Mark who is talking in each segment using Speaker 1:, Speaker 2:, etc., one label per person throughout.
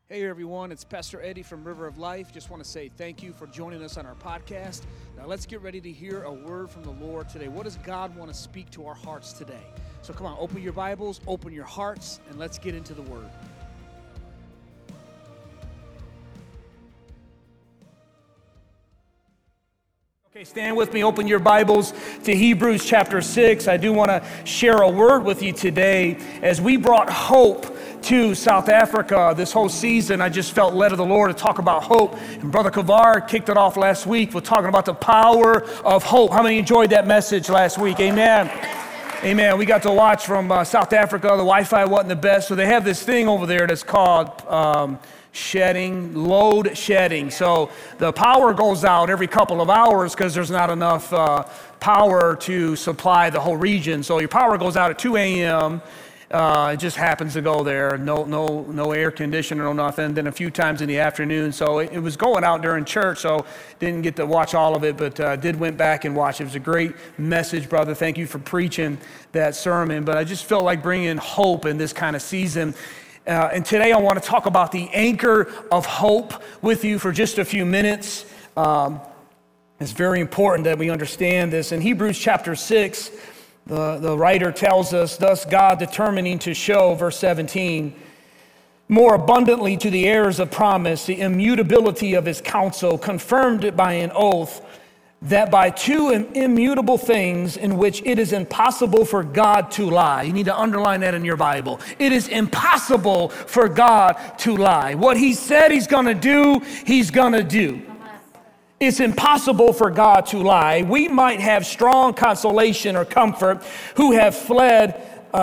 Speaker 1: Hey everyone, it's Pastor Eddie from River of Life. Just want to say thank you for joining us on our podcast. Now let's get ready to hear a word from the Lord today. What does God want to speak to our hearts today? So come on, open your Bibles, open your hearts, and let's get into the word. Okay, stand with me, open your Bibles to Hebrews chapter 6. I do want to share a word with you today. As we brought hope to South Africa this whole season, I just felt led of the Lord to talk about hope. And Brother Kavar kicked it off last week with talking about the power of hope. How many enjoyed that message last week? Amen. Amen. We got to watch from South Africa. The Wi-Fi wasn't the best, so they have this thing over there that's called load shedding. So the power goes out every couple of hours because there's not enough power to supply the whole region. So your power goes out at 2 a.m. It just happens to go there. No air conditioner, no nothing. Then a few times in the afternoon. So it was going out during church, so didn't get to watch all of it, but went back and watch. It was a great message, brother. Thank you for preaching that sermon. But I just felt like bringing hope in this kind of season. And today I want to talk about the anchor of hope with you for just a few minutes. It's very important that we understand this. In Hebrews chapter 6, the writer tells us, thus God determining to show, verse 17, more abundantly to the heirs of promise, the immutability of his counsel, confirmed it by an oath, that by two immutable things in which it is impossible for God to lie. You need to underline that in your Bible. It is impossible for God to lie. What he said he's going to do, he's going to do. It's impossible for God to lie. We might have strong consolation or comfort who have fled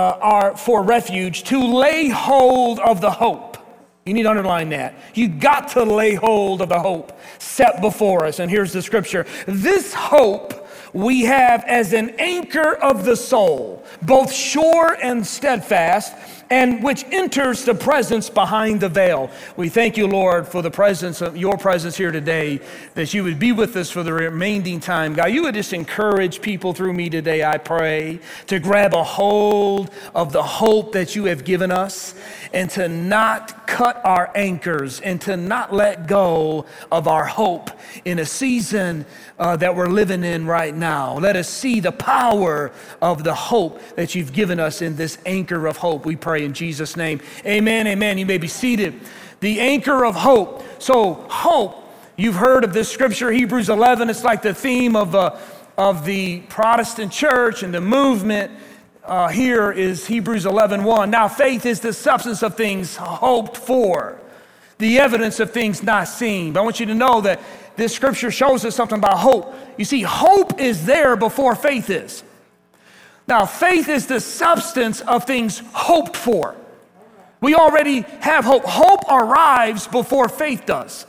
Speaker 1: for refuge to lay hold of the hope. You need to underline that. You got to lay hold of the hope set before us. And here's the scripture. This hope we have as an anchor of the soul, both sure and steadfast, and which enters the presence behind the veil. We thank you, Lord, for the presence of your presence here today, that you would be with us for the remaining time. God, you would just encourage people through me today, I pray, to grab a hold of the hope that you have given us and to not cut our anchors and to not let go of our hope in a season that we're living in right now. Let us see the power of the hope that you've given us in this anchor of hope. We pray in Jesus' name. Amen, amen. You may be seated. The anchor of hope. So hope, you've heard of this scripture, Hebrews 11. It's like the theme of the Protestant church and the movement. Here is Hebrews 11:1. Now faith is the substance of things hoped for, the evidence of things not seen. But I want you to know that this scripture shows us something about hope. You see, hope is there before faith is. Now, faith is the substance of things hoped for. We already have hope. Hope arrives before faith does.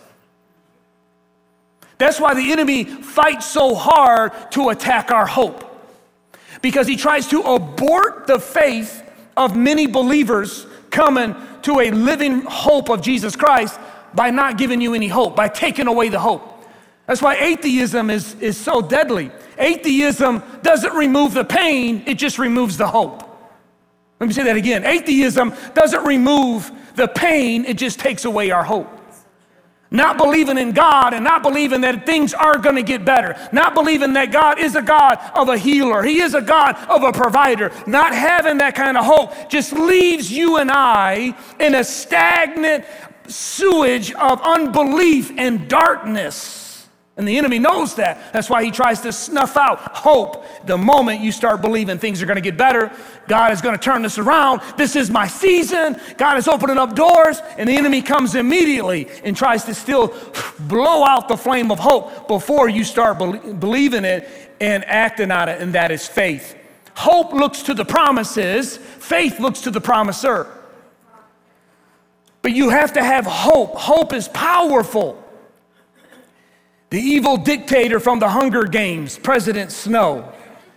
Speaker 1: That's why the enemy fights so hard to attack our hope, because he tries to abort the faith of many believers coming to a living hope of Jesus Christ by not giving you any hope, by taking away the hope. That's why atheism is so deadly. Atheism doesn't remove the pain, it just removes the hope. Let me say that again. Atheism doesn't remove the pain, it just takes away our hope. Not believing in God and not believing that things are going to get better. Not believing that God is a God of a healer. He is a God of a provider. Not having that kind of hope just leaves you and I in a stagnant sewage of unbelief and darkness. And the enemy knows that. That's why he tries to snuff out hope. The moment you start believing things are going to get better, God is going to turn this around. This is my season. God is opening up doors. And the enemy comes immediately and tries to still blow out the flame of hope before you start believing it and acting on it. And that is faith. Hope looks to the promises. Faith looks to the promiser. But you have to have hope. Hope is powerful. The evil dictator from the Hunger Games, President Snow,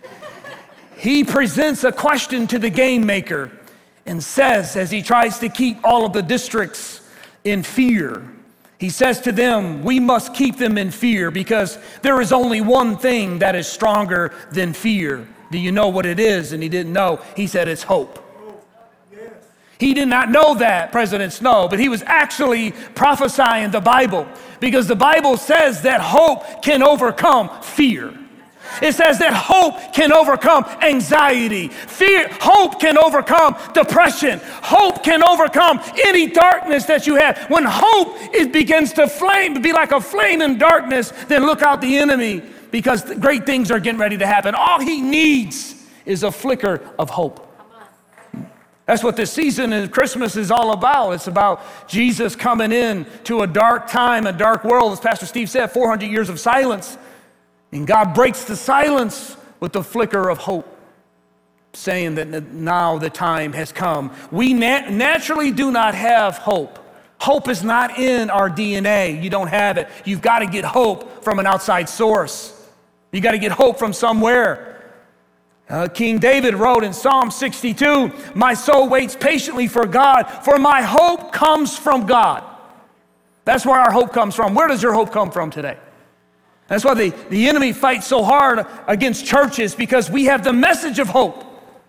Speaker 1: he presents a question to the game maker and says, as he tries to keep all of the districts in fear, he says to them, we must keep them in fear because there is only one thing that is stronger than fear. Do you know what it is? And he didn't know. He said, it's hope. He did not know that, President Snow, but he was actually prophesying the Bible, because the Bible says that hope can overcome fear. It says that hope can overcome anxiety. Hope can overcome depression. Hope can overcome any darkness that you have. When hope begins to be like a flame in darkness, then look out the enemy, because great things are getting ready to happen. All he needs is a flicker of hope. That's what this season of Christmas is all about. It's about Jesus coming in to a dark time, a dark world. As Pastor Steve said, 400 years of silence. And God breaks the silence with the flicker of hope, saying that now the time has come. We naturally do not have hope. Hope is not in our DNA. You don't have it. You've got to get hope from an outside source. You got to get hope from somewhere. King David wrote in Psalm 62, "My soul waits patiently for God, for my hope comes from God." That's where our hope comes from. Where does your hope come from today? That's why the enemy fights so hard against churches, because we have the message of hope.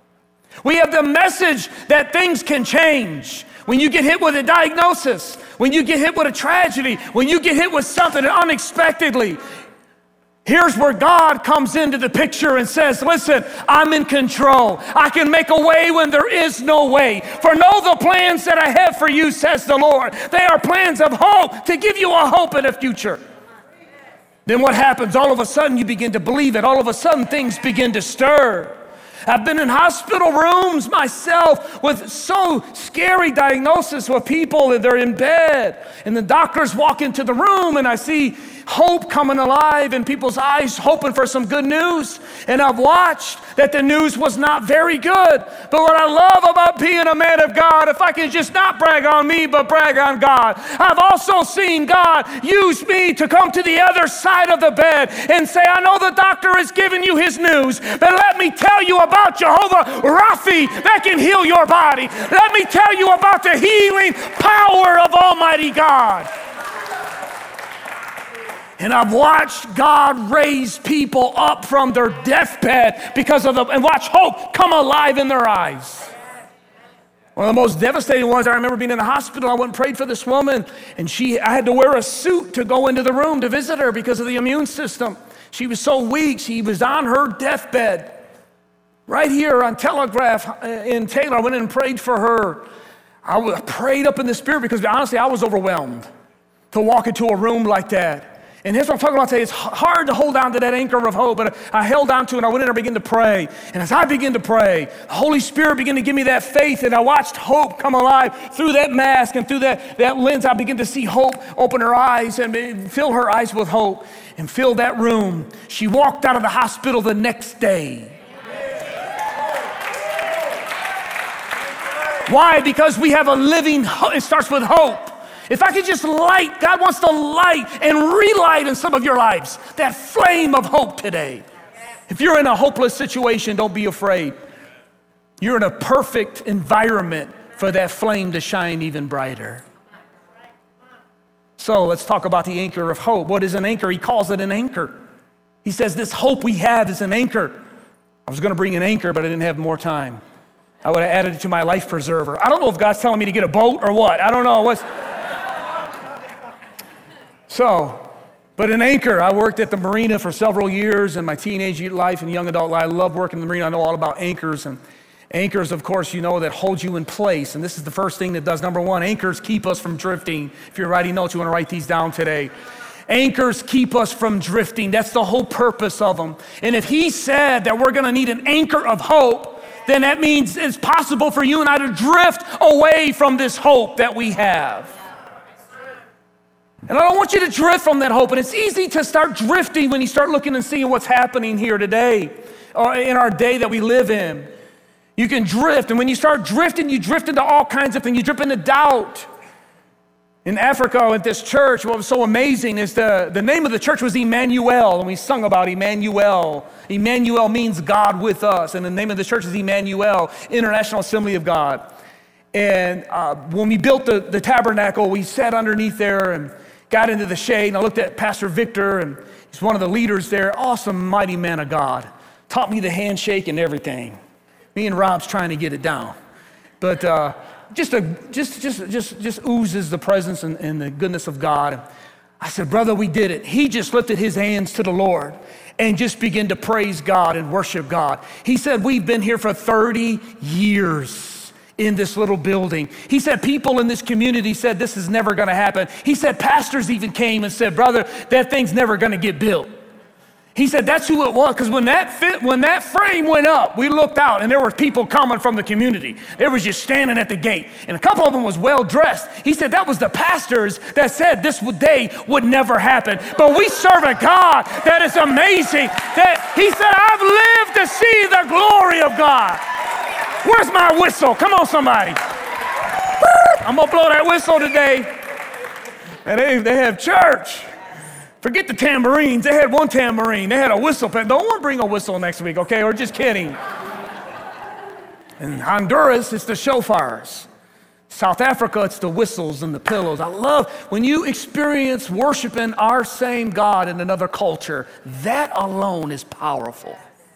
Speaker 1: We have the message that things can change. When you get hit with a diagnosis, when you get hit with a tragedy, when you get hit with something unexpectedly, here's where God comes into the picture and says, listen, I'm in control. I can make a way when there is no way. For know the plans that I have for you, says the Lord. They are plans of hope, to give you a hope in the future. Then what happens? All of a sudden you begin to believe it. All of a sudden things begin to stir. I've been in hospital rooms myself with so scary diagnosis with people, and they're in bed, and the doctors walk into the room, and I see hope coming alive in people's eyes, hoping for some good news. And I've watched that the news was not very good. But what I love about being a man of God, if I can just not brag on me, but brag on God, I've also seen God use me to come to the other side of the bed and say, I know the doctor has given you his news, but let me tell you about Jehovah Rapha that can heal your body. Let me tell you about the healing power of Almighty God. And I've watched God raise people up from their deathbed and watch hope come alive in their eyes. One of the most devastating ones, I remember being in the hospital. I went and prayed for this woman, and I had to wear a suit to go into the room to visit her because of the immune system. She was so weak. She was on her deathbed. Right here on Telegraph in Taylor, I went in and prayed for her. I prayed up in the spirit because honestly, I was overwhelmed to walk into a room like that. And here's what I'm talking about today. It's hard to hold on to that anchor of hope, but I held on to it, and I went in and began to pray. And as I began to pray, the Holy Spirit began to give me that faith, and I watched hope come alive through that mask and through that lens. I began to see hope open her eyes and fill her eyes with hope and fill that room. She walked out of the hospital the next day. Why? Because we have a living hope. It starts with hope. If I could just light, God wants to light and relight in some of your lives that flame of hope today. If you're in a hopeless situation, don't be afraid. You're in a perfect environment for that flame to shine even brighter. So let's talk about the anchor of hope. What is an anchor? He calls it an anchor. He says this hope we have is an anchor. I was going to bring an anchor, but I didn't have more time. I would have added it to my life preserver. I don't know if God's telling me to get a boat or what. I don't know. But an anchor, I worked at the marina for several years in my teenage life and young adult life. I love working in the marina. I know all about anchors. And anchors, of course, you know, that hold you in place. And this is the first thing that does. Number one, anchors keep us from drifting. If you're writing notes, you want to write these down today. Anchors keep us from drifting. That's the whole purpose of them. And if he said that we're going to need an anchor of hope, then that means it's possible for you and I to drift away from this hope that we have. And I don't want you to drift from that hope. And it's easy to start drifting when you start looking and seeing what's happening here today or in our day that we live in. You can drift. And when you start drifting, you drift into all kinds of things. You drift into doubt. In Africa at this church, what was so amazing is the name of the church was Emmanuel. And we sung about Emmanuel. Emmanuel means God with us. And the name of the church is Emmanuel, International Assembly of God. And when we built the tabernacle, we sat underneath there and got into the shade, and I looked at Pastor Victor, and he's one of the leaders there, awesome, mighty man of God. Taught me the handshake and everything. Me and Rob's trying to get it down. But just oozes the presence and the goodness of God. I said, brother, we did it. He just lifted his hands to the Lord and just began to praise God and worship God. He said, we've been here for 30 years in this little building. He said, people in this community said this is never gonna happen. He said, pastors even came and said, brother, that thing's never gonna get built. He said, that's who it was, because when that frame went up, we looked out and there were people coming from the community. They was just standing at the gate, and a couple of them was well dressed. He said that was the pastors that said this day would never happen. But we serve a God that is amazing. That he said, I've lived to see the glory of God. Where's my whistle? Come on, somebody. I'm gonna blow that whistle today. And they have church. Forget the tambourines. They had one tambourine. They had a whistle. Don't want to bring a whistle next week, okay? We're just kidding. In Honduras, it's the shofars. South Africa, it's the whistles and the pillows. I love when you experience worshiping our same God in another culture. That alone is powerful.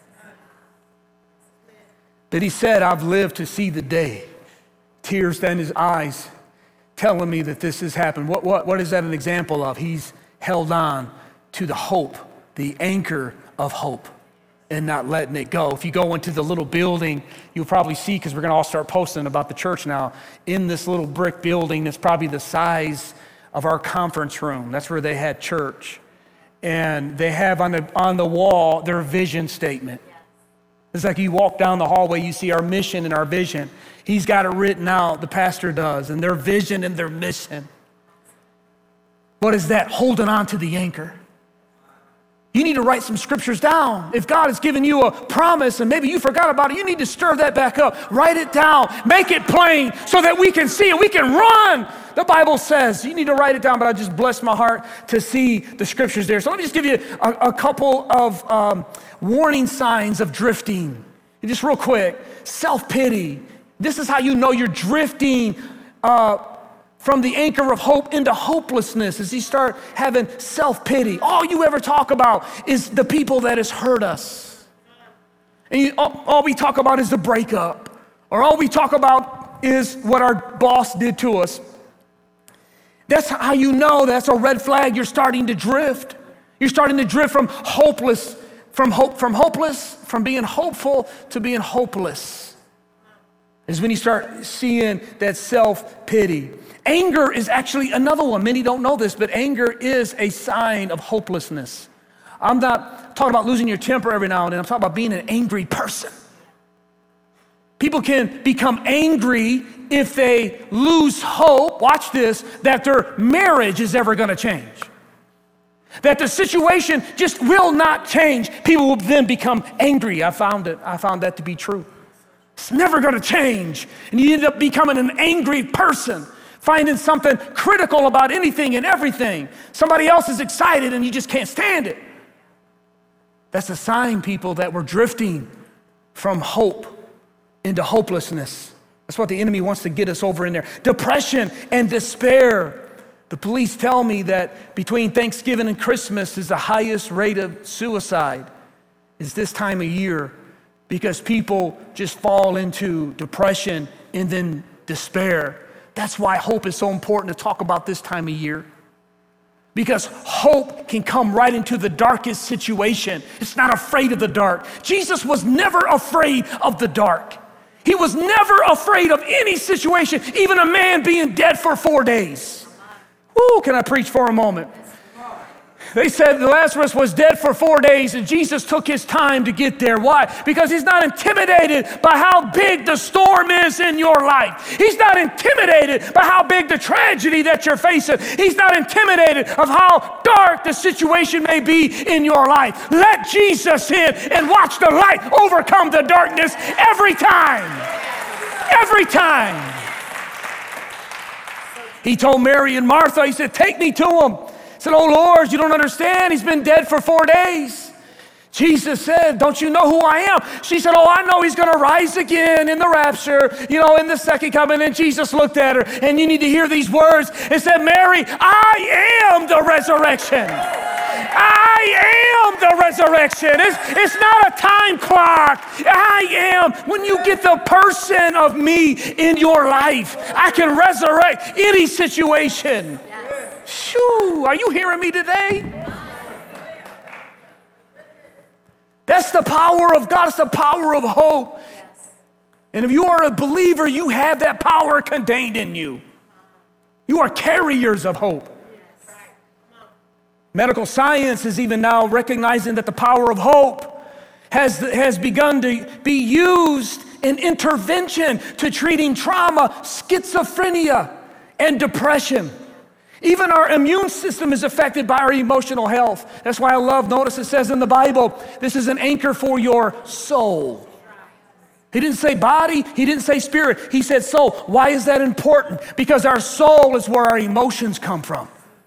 Speaker 1: That he said, I've lived to see the day. Tears down his eyes telling me that this has happened. What is that an example of? He's held on to the hope, the anchor of hope, and not letting it go. If you go into the little building, you'll probably see, because we're going to all start posting about the church now, in this little brick building that's probably the size of our conference room. That's where they had church. And they have on the wall their vision statement. It's like you walk down the hallway, you see our mission and our vision. He's got it written out, the pastor does, and their vision and their mission. What is that? Holding on to the anchor. You need to write some scriptures down. If God has given you a promise and maybe you forgot about it, you need to stir that back up. Write it down. Make it plain so that we can see it. We can run. The Bible says you need to write it down, but I just bless my heart to see the scriptures there. So let me just give you a couple of warning signs of drifting. And just real quick, self-pity. This is how you know you're drifting from the anchor of hope into hopelessness, as you start having self-pity. All you ever talk about is the people that has hurt us. And all we talk about is the breakup, or all we talk about is what our boss did to us. That's how you know that's a red flag. You're starting to drift. You're starting to drift from being hopeful to being hopeless. Is when you start seeing that self-pity. Anger is actually another one. Many don't know this, but anger is a sign of hopelessness. I'm not talking about losing your temper every now and then. I'm talking about being an angry person. People can become angry if they lose hope, watch this, that their marriage is ever going to change. That the situation just will not change. People will then become angry. I found that to be true. It's never going to change. And you end up becoming an angry person, finding something critical about anything and everything. Somebody else is excited and you just can't stand it. That's a sign, people, that we're drifting from hope into hopelessness. That's what the enemy wants to get us over in there. Depression and despair. The police tell me that between Thanksgiving and Christmas is the highest rate of suicide is this time of year, because people just fall into depression and then despair. That's why hope is so important to talk about this time of year. Because hope can come right into the darkest situation. It's not afraid of the dark. Jesus was never afraid of the dark. He was never afraid of any situation, even a man being dead for 4 days. Woo, can I preach for a moment? They said Lazarus was dead for 4 days and Jesus took his time to get there. Why? Because he's not intimidated by how big the storm is in your life. He's not intimidated by how big the tragedy that you're facing. He's not intimidated of how dark the situation may be in your life. Let Jesus in and watch the light overcome the darkness every time. Every time. He told Mary and Martha, he said, take me to him. He said, oh Lord, you don't understand. He's been dead for 4 days. Jesus said, don't you know who I am? She said, oh, I know he's going to rise again in the rapture, in the second coming. And Jesus looked at her, and you need to hear these words. It said, Mary, I am the resurrection I am the resurrection. It's not a time clock. I am. When you get the person of me in your life, I can resurrect any situation. Shoo, are you hearing me today? That's the power of God. It's the power of hope. And if you are a believer, you have that power contained in you. You are carriers of hope. Medical science is even now recognizing that the power of hope has begun to be used in intervention to treating trauma, schizophrenia, and depression. Even our immune system is affected by our emotional health. That's why I love, notice it says in the Bible, this is an anchor for your soul. He didn't say body, he didn't say spirit, he said soul. Why is that important? Because our soul is where our emotions come from.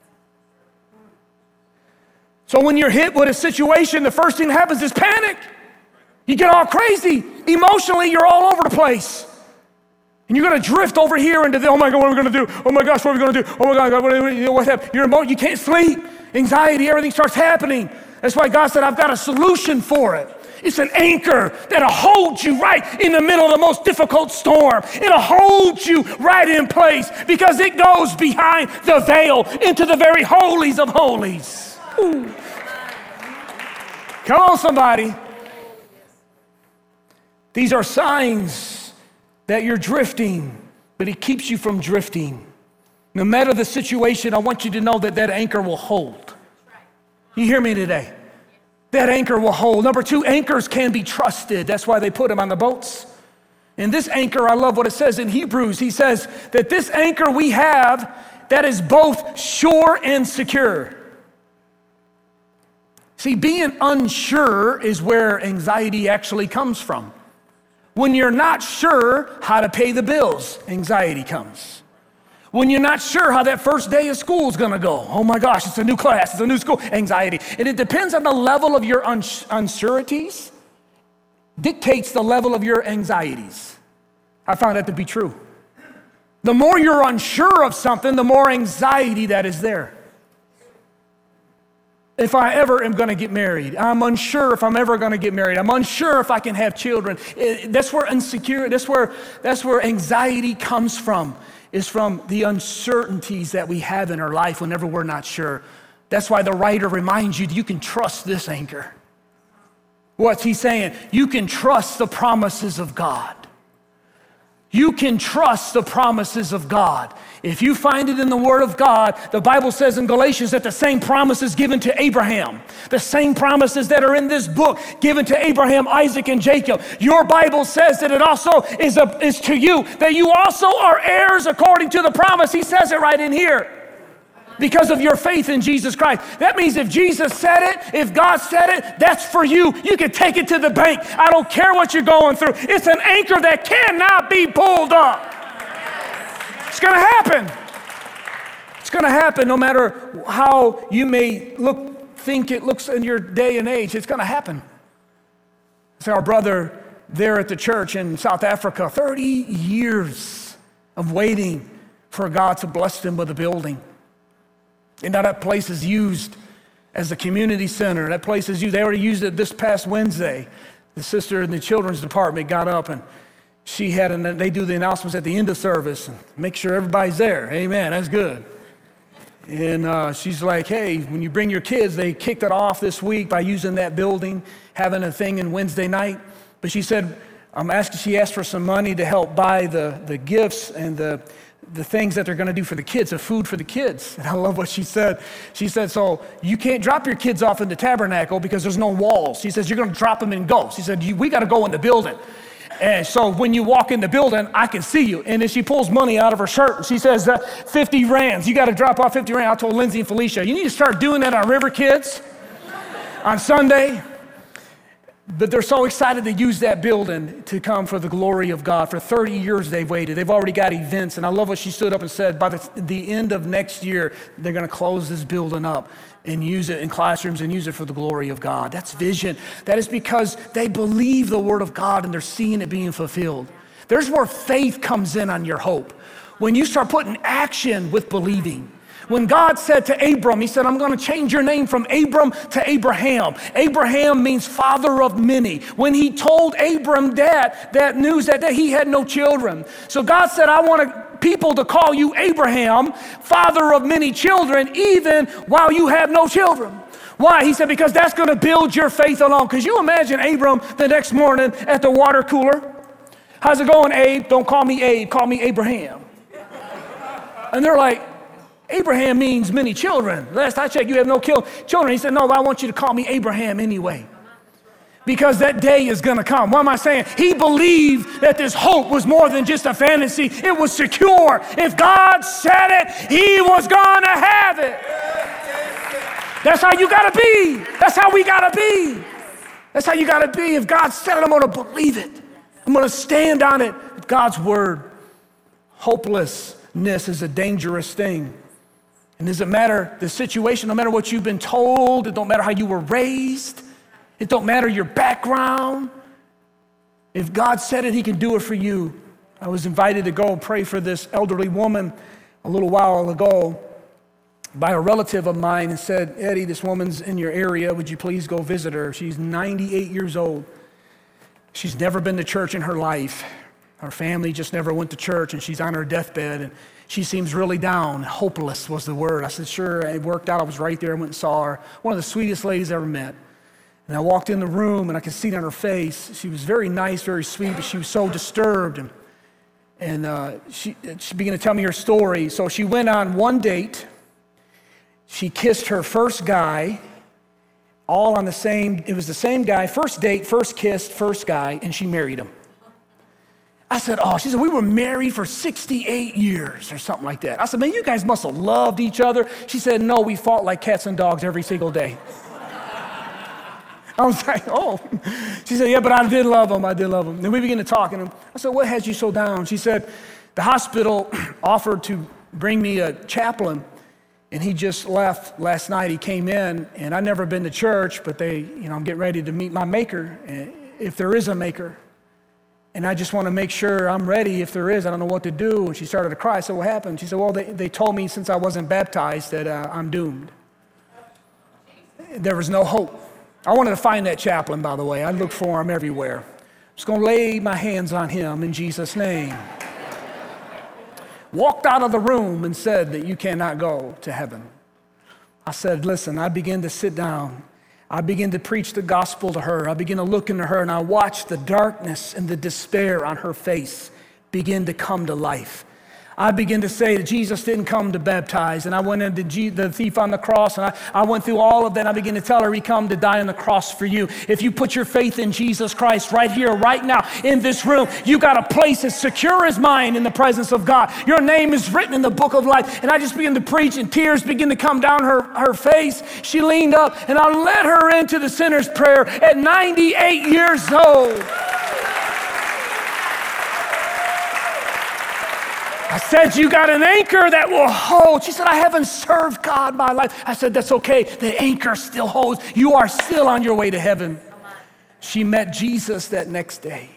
Speaker 1: So when you're hit with a situation, the first thing that happens is panic. You get all crazy. Emotionally, you're all over the place. And you're going to drift over here into the, oh my God, what are we going to do? Oh my gosh, what are we going to do? Oh my God, what happened? You can't sleep. Anxiety, everything starts happening. That's why God said, I've got a solution for it. It's an anchor that'll hold you right in the middle of the most difficult storm. It'll hold you right in place because it goes behind the veil into the very holies of holies. Ooh. Come on, somebody. These are signs that you're drifting, but it keeps you from drifting. No matter the situation, I want you to know that that anchor will hold. You hear me today? That anchor will hold. Number two, anchors can be trusted. That's why they put them on the boats. And this anchor, I love what it says in Hebrews. He says that this anchor we have that is both sure and secure. See, being unsure is where anxiety actually comes from. When you're not sure how to pay the bills, anxiety comes. When you're not sure how that first day of school is going to go, oh my gosh, it's a new class, it's a new school, anxiety. And it depends on the level of your unsureties, dictates the level of your anxieties. I found that to be true. The more you're unsure of something, the more anxiety that is there. If I ever am going to get married, I'm unsure if I'm ever going to get married. I'm unsure if I can have children. That's where insecurity, that's where anxiety comes from. Is from the uncertainties that we have in our life whenever we're not sure. That's why the writer reminds you that you can trust this anchor. What's he saying? You can trust the promises of God. You can trust the promises of God. If you find it in the Word of God, the Bible says in Galatians that the same promises given to Abraham, the same promises that are in this book given to Abraham, Isaac, and Jacob, your Bible says that it also is to you, that you also are heirs according to the promise. He says it right in here. Because of your faith in Jesus Christ. That means if Jesus said it, if God said it, that's for you. You can take it to the bank. I don't care what you're going through. It's an anchor that cannot be pulled up. It's going to happen. It's going to happen no matter how you may think it looks in your day and age. It's going to happen. So our brother there at the church in South Africa, 30 years of waiting for God to bless them with a building. And now that place is used as a community center. That place is used. They already used it this past Wednesday. The sister in the children's department got up and they do the announcements at the end of service and make sure everybody's there. Amen, that's good. And she's like, hey, when you bring your kids, they kicked it off this week by using that building, having a thing in Wednesday night. But she said, she asked for some money to help buy the gifts and the things that they're going to do for the kids, the food for the kids. And I love what she said. She said, so you can't drop your kids off in the tabernacle because there's no walls. She says, you're going to drop them and go. She said, we got to go in the building. And so when you walk in the building, I can see you. And then she pulls money out of her shirt. And she says, 50 rands. You got to drop off 50 rands. I told Lindsay and Felicia, you need to start doing that on River Kids on Sunday. But they're so excited to use that building to come for the glory of God. For 30 years they've waited. They've already got events. And I love what she stood up and said, by the end of next year, they're going to close this building up and use it in classrooms and use it for the glory of God. That's vision. That is because they believe the word of God and they're seeing it being fulfilled. There's where faith comes in on your hope. When you start putting action with believing. When God said to Abram, he said, I'm going to change your name from Abram to Abraham. Abraham means father of many. When he told Abram that news that he had no children. So God said, I want people to call you Abraham, father of many children, even while you have no children. Why? He said, because that's going to build your faith alone. Because you imagine Abram the next morning at the water cooler. How's it going, Abe? Don't call me Abe, call me Abraham. And they're like, Abraham means many children. Last I checked, you have no children. He said, no, I want you to call me Abraham anyway. Because that day is going to come. What am I saying? He believed that this hope was more than just a fantasy. It was secure. If God said it, he was going to have it. That's how you got to be. That's how we got to be. That's how you got to be. If God said it, I'm going to believe it. I'm going to stand on it. God's word. Hopelessness is a dangerous thing. And it doesn't matter the situation, no matter what you've been told, it don't matter how you were raised, it don't matter your background. If God said it, he can do it for you. I was invited to go and pray for this elderly woman a little while ago by a relative of mine and said, Eddie, this woman's in your area. Would you please go visit her? She's 98 years old. She's never been to church in her life. Her family just never went to church, and she's on her deathbed, and she seems really down. Hopeless was the word. I said, sure, it worked out. I was right there. I went and saw her. One of the sweetest ladies I ever met. And I walked in the room, and I could see it on her face. She was very nice, very sweet, but she was so disturbed. And she began to tell me her story. So she went on one date. She kissed her first guy, all on the same, it was the same guy, first date, first kiss, first guy, and she married him. I said, oh, she said, we were married for 68 years or something like that. I said, man, you guys must have loved each other. She said, no, we fought like cats and dogs every single day. I was like, oh. She said, yeah, but I did love him. I did love him. Then we began to talk, and I said, what has you so down? She said, the hospital offered to bring me a chaplain, and he just left last night. He came in, and I've never been to church, but I'm getting ready to meet my maker, if there is a maker. And I just want to make sure I'm ready if there is. I don't know what to do. And she started to cry. I said, what happened? She said, well, they told me since I wasn't baptized that I'm doomed. There was no hope. I wanted to find that chaplain, by the way. I looked for him everywhere. I'm just going to lay my hands on him in Jesus' name. Walked out of the room and said that you cannot go to heaven. I said, listen, I began to sit down. I began to preach the gospel to her. I began to look into her, and I watched the darkness and the despair on her face begin to come to life. I began to say that Jesus didn't come to baptize, and I went into the thief on the cross, and I went through all of that. I began to tell her he come to die on the cross for you. If you put your faith in Jesus Christ right here, right now, in this room, you got a place as secure as mine in the presence of God. Your name is written in the book of life. And I just began to preach, and tears began to come down her face. She leaned up, and I led her into the sinner's prayer at 98 years old. I said, you got an anchor that will hold. She said, I haven't served God my life. I said, that's okay. The anchor still holds. You are still on your way to heaven. She met Jesus that next day.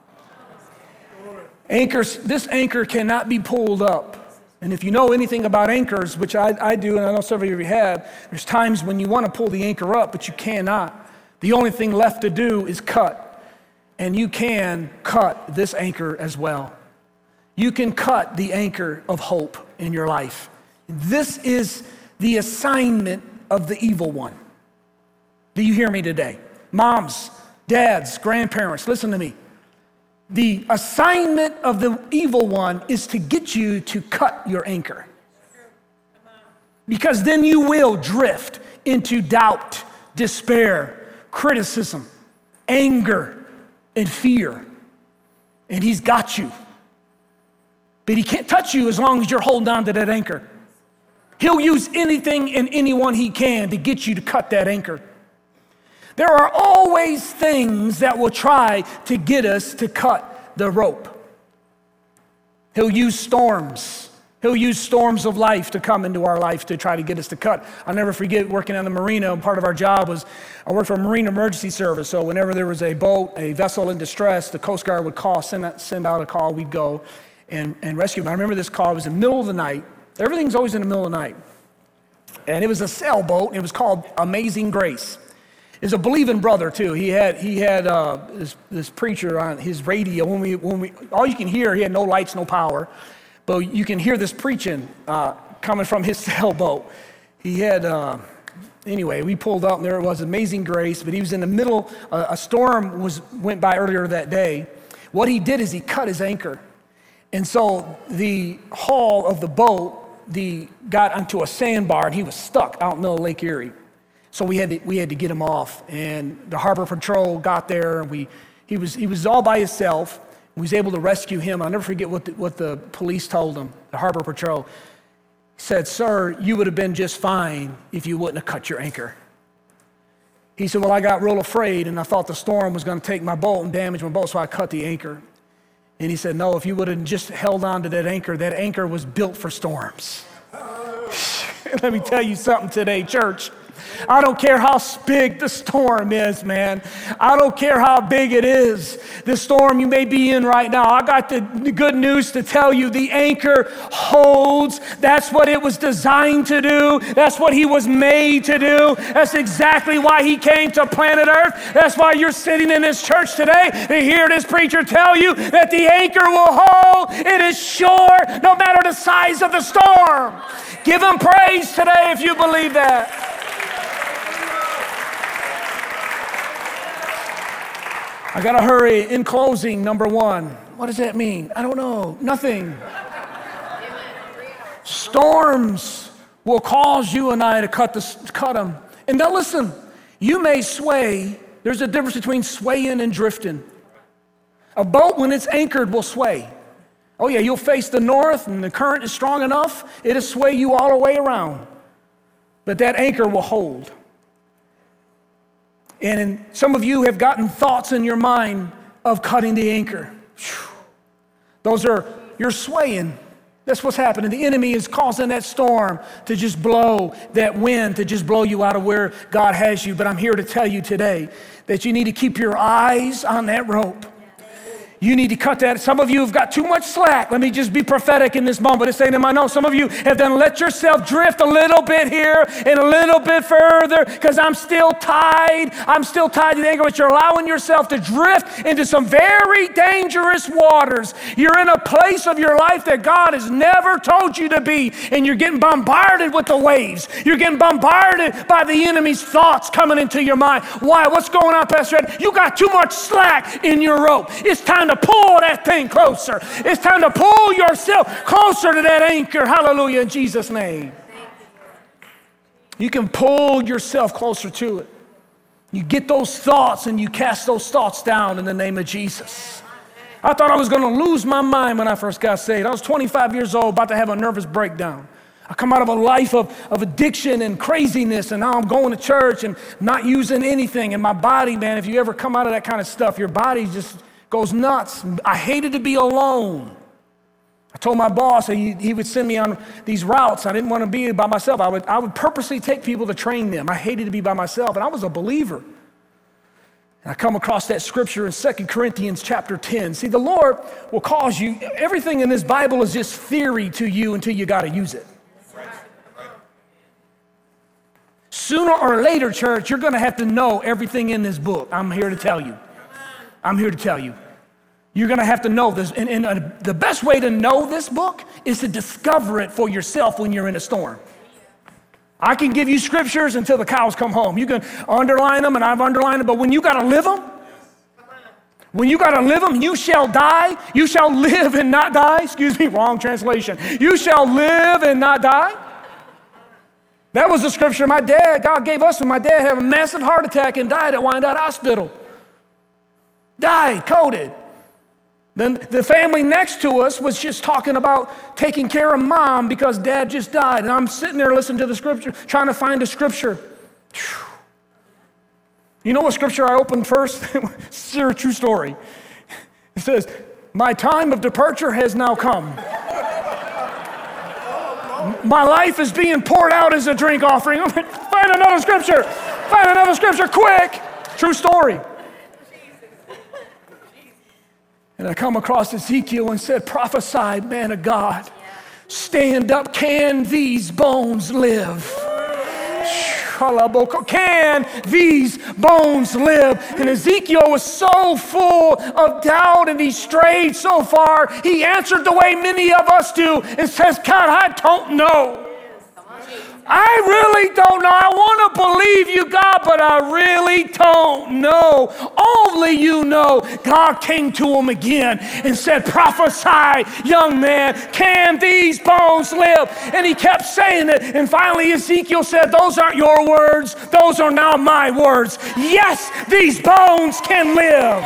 Speaker 1: This anchor cannot be pulled up. And if you know anything about anchors, which I do, and I know several of you have, there's times when you want to pull the anchor up, but you cannot. The only thing left to do is cut. And you can cut this anchor as well. You can cut the anchor of hope in your life. This is the assignment of the evil one. Do you hear me today? Moms, dads, grandparents, listen to me. The assignment of the evil one is to get you to cut your anchor. Because then you will drift into doubt, despair, criticism, anger, and fear. And he's got you. But he can't touch you as long as you're holding on to that anchor. He'll use anything and anyone he can to get you to cut that anchor. There are always things that will try to get us to cut the rope. He'll use storms. He'll use storms of life to come into our life to try to get us to cut. I'll never forget working on the marina. Part of our job was I worked for a marine emergency service. So whenever there was a boat, a vessel in distress, the Coast Guard would call, send out a call, we'd go and rescue them. I remember this call, it was in the middle of the night. Everything's always in the middle of the night. And it was a sailboat, and it was called Amazing Grace. He's a believing brother too. He had this preacher on his radio. When we all you can hear, he had no lights, no power, but you can hear this preaching coming from his sailboat. He had anyway. We pulled up, and there it was, Amazing Grace. But he was in the middle. A storm went by earlier that day. What he did is he cut his anchor, and so the hull of the boat got onto a sandbar, and he was stuck out in the middle of Lake Erie. So we had to get him off, and the Harbor Patrol got there, and he was all by himself. We was able to rescue him. I'll never forget what the police told him, the Harbor Patrol. He said, "Sir, you would have been just fine if you wouldn't have cut your anchor." He said, "Well, I got real afraid, and I thought the storm was going to take my boat and damage my boat, so I cut the anchor." And he said, "No, if you would have just held on to that anchor was built for storms." Let me tell you something today, church. I don't care how big the storm is, man. I don't care how big it is, the storm you may be in right now. I got the good news to tell you. The anchor holds. That's what it was designed to do. That's what he was made to do. That's exactly why he came to planet Earth. That's why you're sitting in this church today to hear this preacher tell you that the anchor will hold. It is sure no matter the size of the storm. Give him praise today if you believe that. I gotta hurry. In closing, number one. What does that mean? I don't know. Nothing. Storms will cause you and I to cut them. And now listen, you may sway. There's a difference between swaying and drifting. A boat, when it's anchored, will sway. Oh yeah, you'll face the north, and the current is strong enough, it'll sway you all the way around. But that anchor will hold. And some of you have gotten thoughts in your mind of cutting the anchor. You're swaying. That's what's happening. The enemy is causing that storm to just blow, that wind to just blow you out of where God has you. But I'm here to tell you today that you need to keep your eyes on that rope. You need to cut that. Some of you have got too much slack. Let me just be prophetic in this moment. It's saying to my know. Some of you have done let yourself drift a little bit here and a little bit further because I'm still tied. I'm still tied to the anchor, but you're allowing yourself to drift into some very dangerous waters. You're in a place of your life that God has never told you to be, and you're getting bombarded with the waves. You're getting bombarded by the enemy's thoughts coming into your mind. Why? What's going on, Pastor Ed? You got too much slack in your rope. It's time to pull that thing closer. It's time to pull yourself closer to that anchor. Hallelujah, in Jesus' name. You can pull yourself closer to it. You get those thoughts and you cast those thoughts down in the name of Jesus. I thought I was going to lose my mind when I first got saved. I was 25 years old, about to have a nervous breakdown. I come out of a life of addiction and craziness, and now I'm going to church and not using anything. And my body, man, if you ever come out of that kind of stuff, your body just goes nuts. I hated to be alone. I told my boss he would send me on these routes. I didn't want to be by myself. I would purposely take people to train them. I hated to be by myself, and I was a believer. And I come across that scripture in 2 Corinthians chapter 10. See, the Lord will cause you, everything in this Bible is just theory to you until you got to use it. Sooner or later, church, you're going to have to know everything in this book. I'm here to tell you. I'm here to tell you. You're going to have to know this. And the best way to know this book is to discover it for yourself when you're in a storm. I can give you scriptures until the cows come home. You can underline them, and I've underlined them, but when you got to live them, you shall die. You shall live and not die. Excuse me, wrong translation. You shall live and not die. That was the scripture God gave us when my dad had a massive heart attack and died at Wyandotte Hospital. Died, coded. Then the family next to us was just talking about taking care of mom because dad just died. And I'm sitting there listening to the scripture, trying to find a scripture. You know what scripture I opened first? It's a true story. It says, "My time of departure has now come. My life is being poured out as a drink offering." Find another scripture. Find another scripture quick. True story. And I come across Ezekiel and said, "Prophesy, man of God. Stand up. Can these bones live?" Can these bones live? And Ezekiel was so full of doubt and he strayed so far. He answered the way many of us do and says, God, I don't know. I really don't know. I want to believe you, God, but I really don't know. Only you know. God came to him again and said, prophesy, young man, can these bones live? And he kept saying it. And finally Ezekiel said, those aren't your words. Those are now my words. Yes, these bones can live.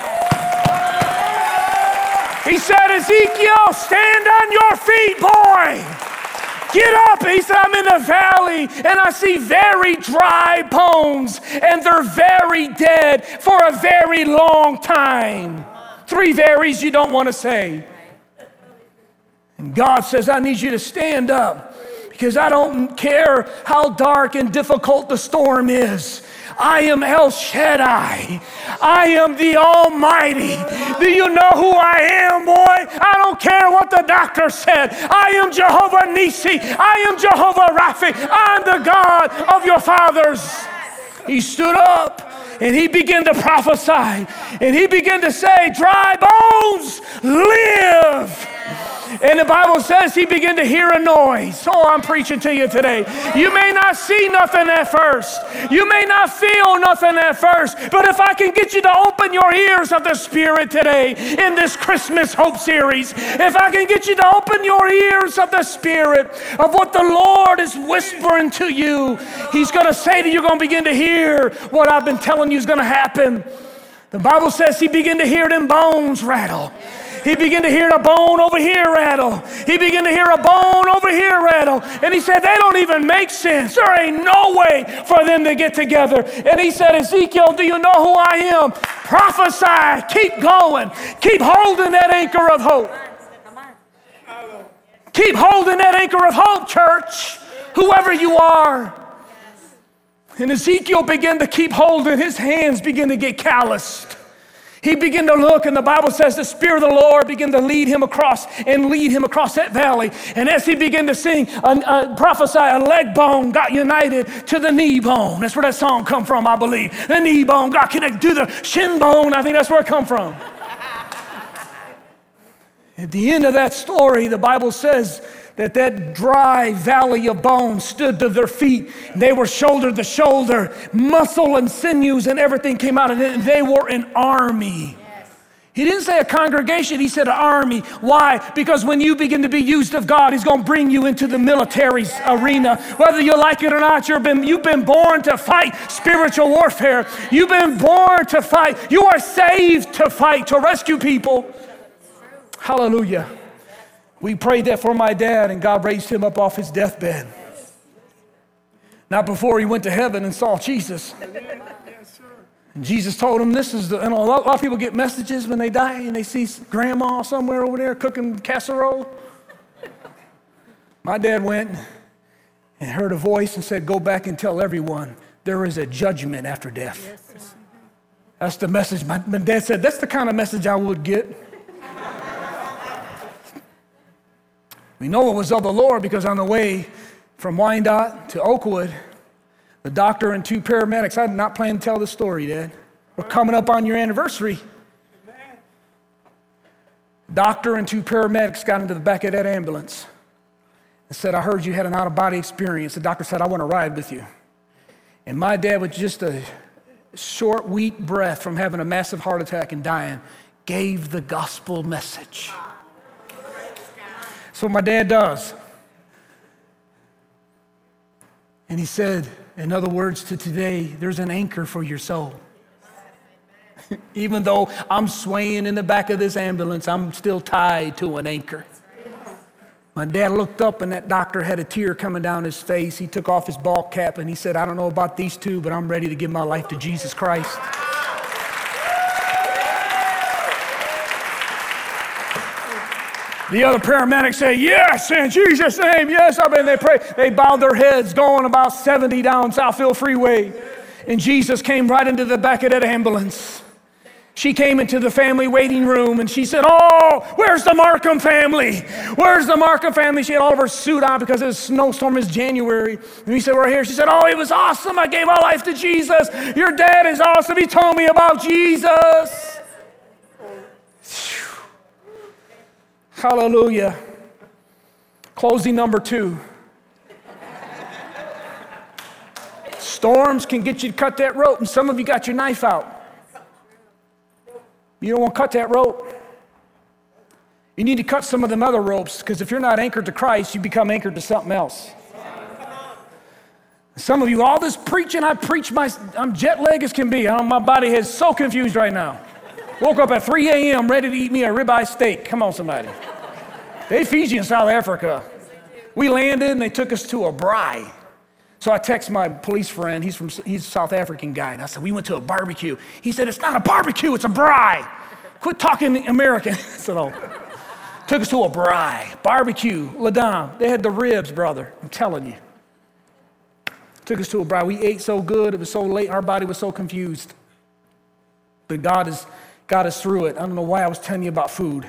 Speaker 1: He said, Ezekiel, stand on your feet, boy. Get up. He said, I'm in a valley and I see very dry bones and they're very dead for a very long time. 3 varies you don't want to say. And God says, I need you to stand up because I don't care how dark and difficult the storm is. I am El Shaddai. I am the Almighty. Do you know who I am, boy? I don't care what the doctor said. I am Jehovah Nisi. I am Jehovah Rapha. I'm the God of your fathers. He stood up and he began to prophesy. And he began to say, dry bones, live. And the Bible says he began to hear a noise. Oh, I'm preaching to you today. You may not see nothing at first. You may not feel nothing at first. But if I can get you to open your ears of the Spirit today in this Christmas Hope series, if I can get you to open your ears of the Spirit of what the Lord is whispering to you, he's going to say to you, you're going to begin to hear what I've been telling you is going to happen. The Bible says he began to hear them bones rattle. He began to hear a bone over here rattle. He began to hear a bone over here rattle. And he said, they don't even make sense. There ain't no way for them to get together. And he said, Ezekiel, do you know who I am? Prophesy. Keep going. Keep holding that anchor of hope. Keep holding that anchor of hope, church. Whoever you are. And Ezekiel began to keep holding. His hands began to get calloused. He began to look, and the Bible says the Spirit of the Lord began to lead him across that valley. And as he began to sing, prophesy, a leg bone got united to the knee bone. That's where that song come from, I believe. The knee bone got connected to the shin bone. I think that's where it come from. At the end of that story, the Bible says that dry valley of bones stood to their feet. They were shoulder to shoulder, muscle and sinews and everything came out of it. And they were an army. He didn't say a congregation, he said an army. Why? Because when you begin to be used of God, he's going to bring you into the military arena. Whether you like it or not, you've been born to fight spiritual warfare. You've been born to fight. You are saved to fight, to rescue people. Hallelujah. We prayed that for my dad, and God raised him up off his deathbed. Not before he went to heaven and saw Jesus. And Jesus told him, a lot of people get messages when they die, and they see grandma somewhere over there cooking casserole. My dad went and heard a voice and said, go back and tell everyone there is a judgment after death. That's the message. My dad said, that's the kind of message I would get. We know it was of the Lord because on the way from Wyandotte to Oakwood, the doctor and 2 paramedics, I'm not planning to tell this story, Dad. We're coming up on your anniversary. Doctor and 2 paramedics got into the back of that ambulance and said, I heard you had an out-of-body experience. The doctor said, I want to ride with you. And my dad, with just a short, weak breath from having a massive heart attack and dying, gave the gospel message. That's what my dad does. And he said, in other words to today, there's an anchor for your soul. Even though I'm swaying in the back of this ambulance, I'm still tied to an anchor. My dad looked up and that doctor had a tear coming down his face. He took off his ball cap and he said, I don't know about these 2, but I'm ready to give my life to Jesus Christ. The other paramedics say, yes, in Jesus' name, yes. I mean, they pray. They bowed their heads going about 70 down Southfield Freeway. And Jesus came right into the back of that ambulance. She came into the family waiting room and she said, "Oh, where's the Markham family? Where's the Markham family?" She had all of her suit on because it was a snowstorm, it's January. And we said, "We're here." She said, "Oh, it was awesome. I gave my life to Jesus. Your dad is awesome. He told me about Jesus." Hallelujah. Closing number 2. Storms can get you to cut that rope, and some of you got your knife out. You don't want to cut that rope. You need to cut some of them other ropes, because if you're not anchored to Christ, you become anchored to something else. Some of you, all this preaching, I'm jet lagged as can be. My body is so confused right now. Woke up at 3 a.m. ready to eat me a ribeye steak. Come on, somebody. They feed you in South Africa. We landed and they took us to a braai. So I text my police friend, he's a South African guy, and I said, "We went to a barbecue." He said, "It's not a barbecue, it's a braai. Quit talking American." I said, "Oh." Took us to a braai, barbecue, Ladam. They had the ribs, brother, I'm telling you. Took us to a braai. We ate so good, it was so late, our body was so confused. But God has got us through it. I don't know why I was telling you about food.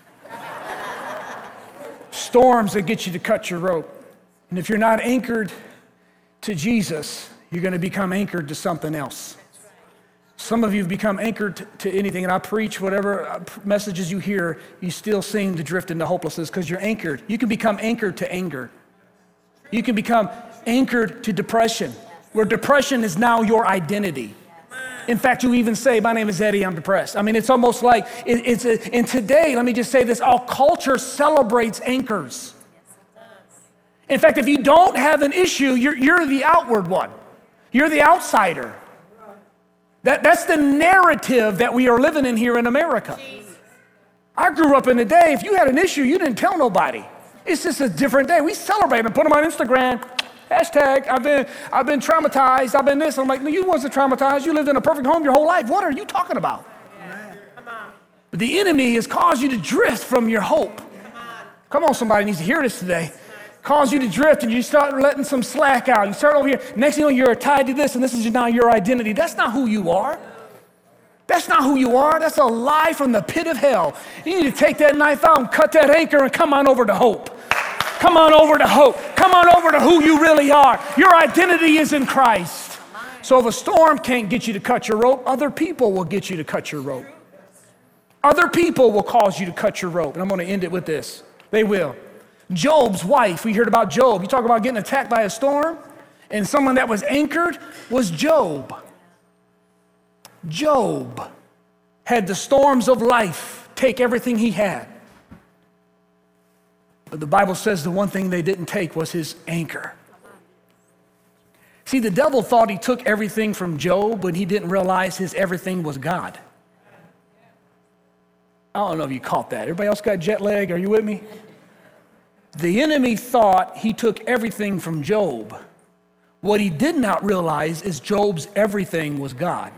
Speaker 1: Storms that get you to cut your rope. And if you're not anchored to Jesus, you're going to become anchored to something else. Some of you have become anchored to anything, and I preach whatever messages you hear, you still seem to drift into hopelessness because you're anchored. You can become anchored to anger. You can become anchored to depression, where depression is now your identity. In fact, you even say, "My name is Eddie, I'm depressed." I mean, it's almost like, and today, let me just say this, our culture celebrates anchors. In fact, if you don't have an issue, you're the outward one. You're the outsider. That's the narrative that we are living in here in America. I grew up in a day, if you had an issue, you didn't tell nobody. It's just a different day. We celebrate and put them on Instagram. Hashtag, I've been traumatized, I've been this. I'm like, "No, you wasn't traumatized. You lived in a perfect home your whole life. What are you talking about?" But the enemy has caused you to drift from your hope. Come on, somebody needs to hear this today. Cause you to drift and you start letting some slack out. You start over here. Next thing you know, you're tied to this and this is now your identity. That's not who you are. That's not who you are. That's a lie from the pit of hell. You need to take that knife out and cut that anchor and come on over to hope. Come on over to hope. Come on over to who you really are. Your identity is in Christ. So if a storm can't get you to cut your rope, other people will get you to cut your rope. Other people will cause you to cut your rope. And I'm going to end it with this. They will. Job's wife, we heard about Job. You talk about getting attacked by a storm, and someone that was anchored was Job. Job had the storms of life take everything he had. But the Bible says the one thing they didn't take was his anchor. See, the devil thought he took everything from Job, but he didn't realize his everything was God. I don't know if you caught that. Everybody else got jet lag? Are you with me? The enemy thought he took everything from Job. What he did not realize is Job's everything was God.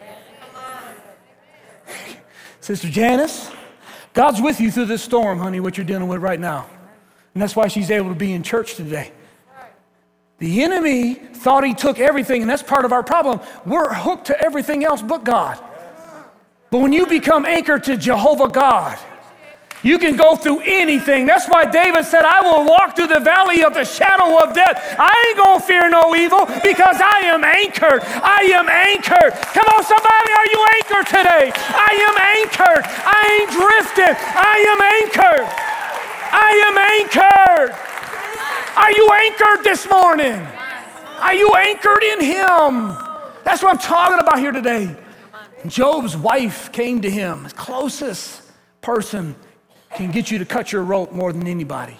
Speaker 1: Sister Janice, God's with you through this storm, honey, what you're dealing with right now. And that's why she's able to be in church today. The enemy thought he took everything, and that's part of our problem. We're hooked to everything else but God. But when you become anchored to Jehovah God, you can go through anything. That's why David said, "I will walk through the valley of the shadow of death. I ain't gonna fear no evil because I am anchored. I am anchored." Come on, somebody, are you anchored today? I am anchored. I ain't drifting. I am anchored. I am anchored. Are you anchored this morning? Are you anchored in Him? That's what I'm talking about here today. Job's wife came to him. The closest person can get you to cut your rope more than anybody.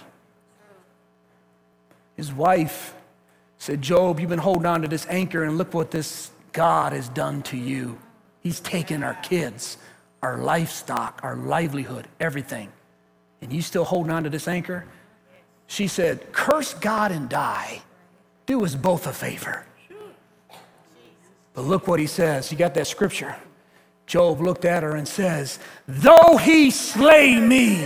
Speaker 1: His wife said, "Job, you've been holding on to this anchor, and look what this God has done to you. He's taken our kids, our livestock, our livelihood, everything. And you still holding on to this anchor?" She said, "Curse God and die. Do us both a favor." But look what he says. You got that scripture. Job looked at her and says, "Though he slay me."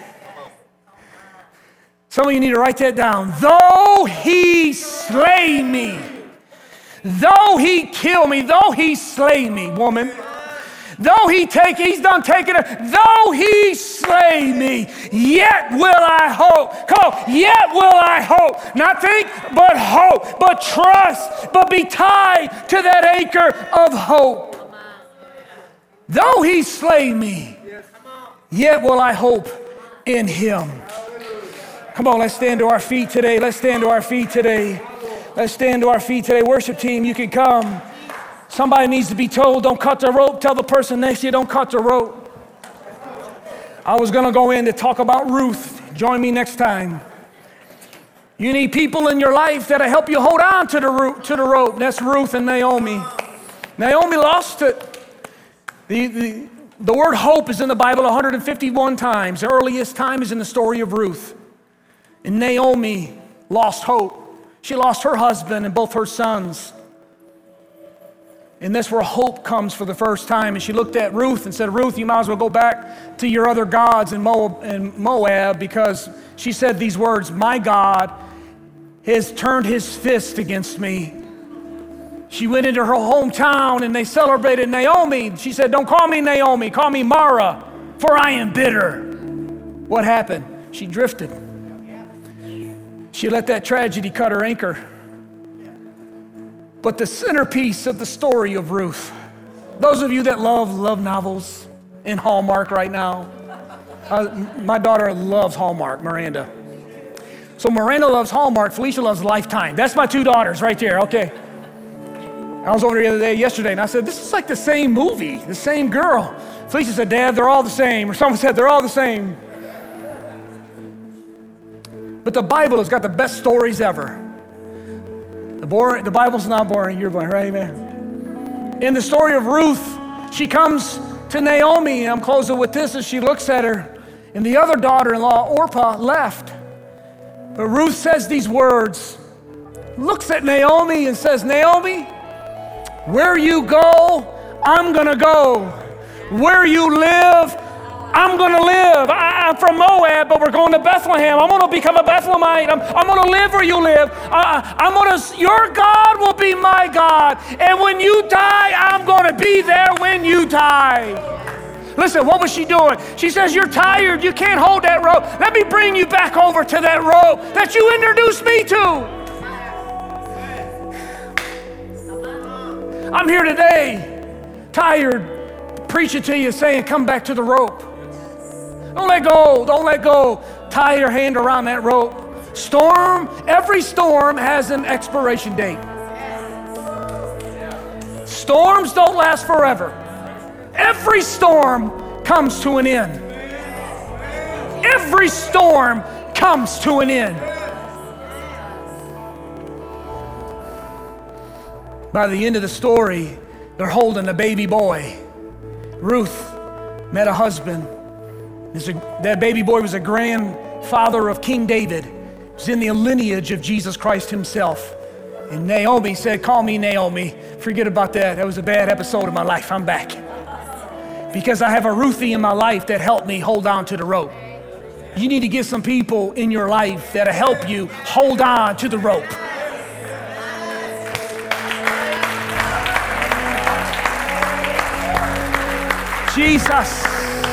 Speaker 1: Some of you need to write that down. Though he slay me. Though he kill me. Though he slay me, woman. He's done taking it. Though he slay me, yet will I hope. Come on, yet will I hope. Not think, but hope, but trust, but be tied to that anchor of hope. Though he slay me, yet will I hope in him. Come on, let's stand to our feet today. Let's stand to our feet today. Let's stand to our feet today. Worship team, you can come. Somebody needs to be told, don't cut the rope. Tell the person next to you, don't cut the rope. I was going to go in to talk about Ruth. Join me next time. You need people in your life that'll help you hold on to the rope. That's Ruth and Naomi. Naomi lost it. The word hope is in the Bible 151 times. The earliest time is in the story of Ruth. And Naomi lost hope. She lost her husband and both her sons. And that's where hope comes for the first time. And she looked at Ruth and said, Ruth, you might as well go back to your other gods in Moab, because she said these words, my God has turned his fist against me. She went into her hometown and they celebrated Naomi. She said, don't call me Naomi, call me Mara, for I am bitter. What happened? She drifted. She let that tragedy cut her anchor. But the centerpiece of the story of Ruth, those of you that love novels in Hallmark right now, my daughter loves Hallmark, Miranda. So Miranda loves Hallmark, Felicia loves Lifetime. That's my two daughters right there, okay. I was over there yesterday, and I said, this is like the same movie, the same girl. Felicia said, Dad, they're all the same. Or someone said, they're all the same. But the Bible has got the best stories ever. The Bible's not boring. You're boring, right, man? In the story of Ruth, she comes to Naomi, and I'm closing with this as she looks at her, and the other daughter-in-law, Orpah, left. But Ruth says these words, looks at Naomi and says, Naomi, where you go, I'm going to go. Where you live, I'm going to live. I'm from Moab, but we're going to Bethlehem. I'm going to become a Bethlehemite. I'm going to live where you live. Your God will be my God. And when you die, I'm going to be there when you die. Listen, what was she doing? She says, you're tired. You can't hold that rope. Let me bring you back over to that rope that you introduced me to. I'm here today, tired, preaching to you, saying, come back to the rope. Don't let go. Don't let go. Tie your hand around that rope. Every storm has an expiration date. Storms don't last forever. Every storm comes to an end. Every storm comes to an end. By the end of the story, they're holding a baby boy. Ruth met a husband. That baby boy was a grandfather of King David. He's in the lineage of Jesus Christ himself. And Naomi said, call me Naomi. Forget about that. That was a bad episode of my life. I'm back. Because I have a Ruthie in my life that helped me hold on to the rope. You need to get some people in your life that'll help you hold on to the rope. Jesus.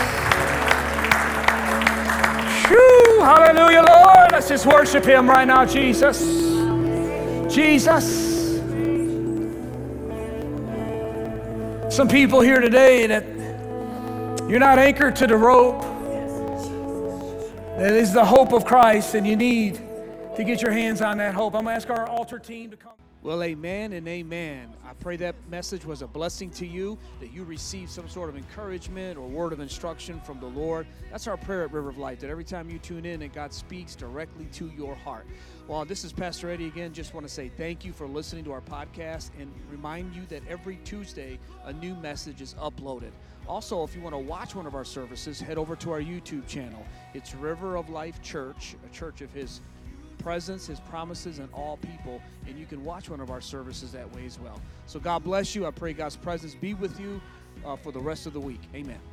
Speaker 1: Whew, hallelujah, Lord. Let's just worship him right now, Jesus. Jesus. Some people here today that you're not anchored to the rope. That is the hope of Christ, and you need to get your hands on that hope. I'm going to ask our altar team to come. Well, amen and amen. I pray that message was a blessing to you, that you received some sort of encouragement or word of instruction from the Lord. That's our prayer at River of Life, that every time you tune in, that God speaks directly to your heart. Well, this is Pastor Eddie again. Just want to say thank you for listening to our podcast and remind you that every Tuesday, a new message is uploaded. Also, if you want to watch one of our services, head over to our YouTube channel. It's River of Life Church, a church of His presence, His promises, and all people, and you can watch one of our services that way as well. So God bless you. I pray God's presence be with you for the rest of the week. Amen.